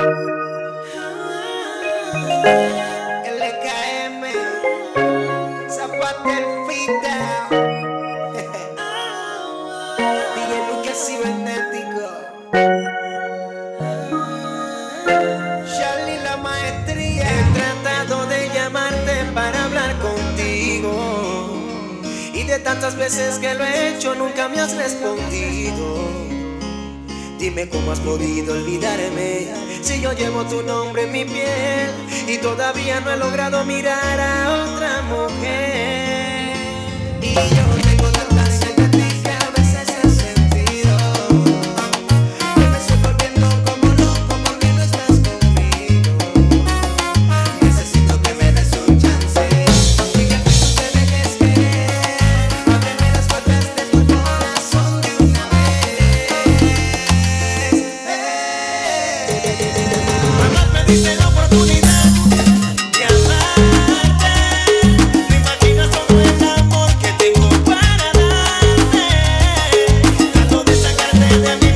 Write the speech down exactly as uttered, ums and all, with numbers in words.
L K M, Zapater Fita, D J Lucas Cibernético, Charlie la maestría. He tratado de llamarte para hablar contigo, y de tantas veces que lo he hecho nunca me has respondido. Dime cómo has podido olvidarme si yo llevo tu nombre en mi piel y todavía no he logrado mirar a otra mujer. Y yo tengo tanta sed de ti que a veces he sentido que me estoy volviendo como loco porque no estás conmigo. Necesito que me des un chance y que tú te dejes querer. Ábreme las puertas de tu corazón de una vez. Jamás me diste la oportunidad de amarte. No imaginas todo el amor que tengo para darte. Trato de sacarte de mi